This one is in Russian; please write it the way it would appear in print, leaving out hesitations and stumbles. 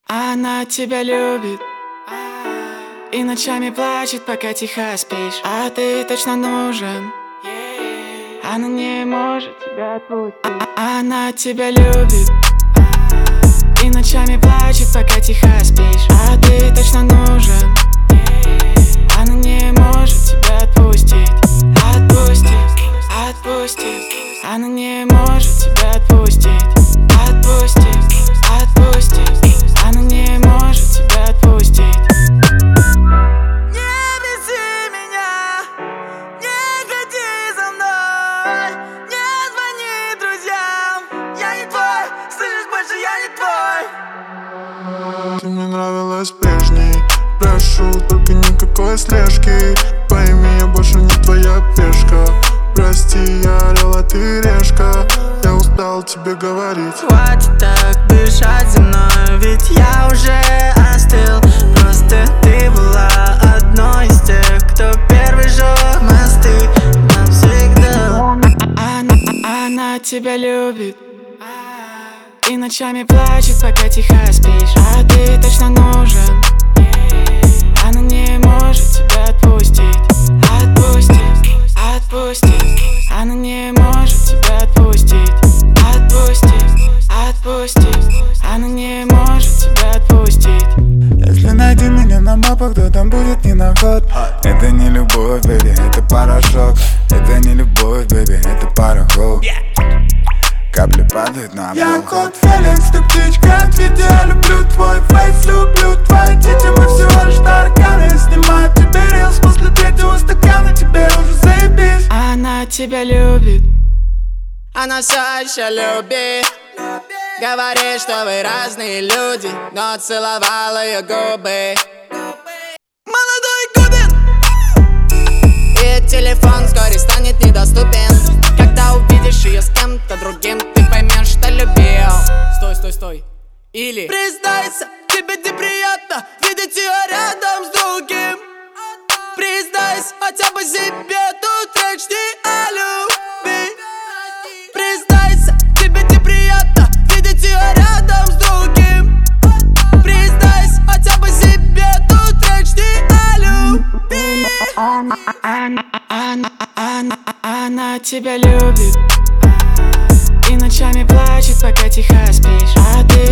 Она тебя любит и ночами плачет, пока тихо спишь. А ты точно нужен. Она не может тебя отпустить. Она тебя любит и ночами плачет, пока тихо спишь. А ты точно нужен. Она не может тебя отпустить. Отпустить, отпустить. Она не может тебя отпустить. Отпустить, отпустить. Она не может тебя отпустить. Не беси меня, не ходи за мной, не звони друзьям. Я не твой, слышишь, больше я не твой. Ты мне нравилась прежней, прошу, только никакой слежки. Пойми, я больше не твоя пешка. Прости, я орел, а ты решка. Я устал тебе говорить. Хватит так дышать за мной, ведь я уже остыл. Просто ты была одной из тех, кто первый жёг мосты навсегда. Она тебя любит и ночами плачет, пока тихо спишь. А ты точно нужен. Она не может тебя отпустить. Отпустить, отпустить. Она не может тебя отпустить. Отпустить, отпустить. Она не может тебя отпустить. Если найди меня на мапах, то там будет ненаход. Это не любовь, бэби, это порошок. Это не любовь, бэби, это пароход. Капли падают на пол. Я кот Феликс, ты птичка от видео. Я люблю твой фейс, люблю твои тити. Мы всего лишь тараканы. Снимаю тебе рилс после третьего стакана. Тебе уже заебись. Она тебя любит. Она все еще любит. Говорит, что вы разные люди, но целовала ее губы. Молодой Губин! И телефон вскоре станет недоступен. Когда увидишь ее с кем-то другим, ты поймешь, что любил. Стой, стой, стой. Или признайся, тебе неприятно видеть ее рядом с другим. Признайся хотя бы себе, тут речь не о любви. Признайся, тебе неприятно видеть ее рядом с другим. Признайся хотя бы себе, тут речь не о любви. Она тебя любит и ночами плачет, пока тихо спишь. А ты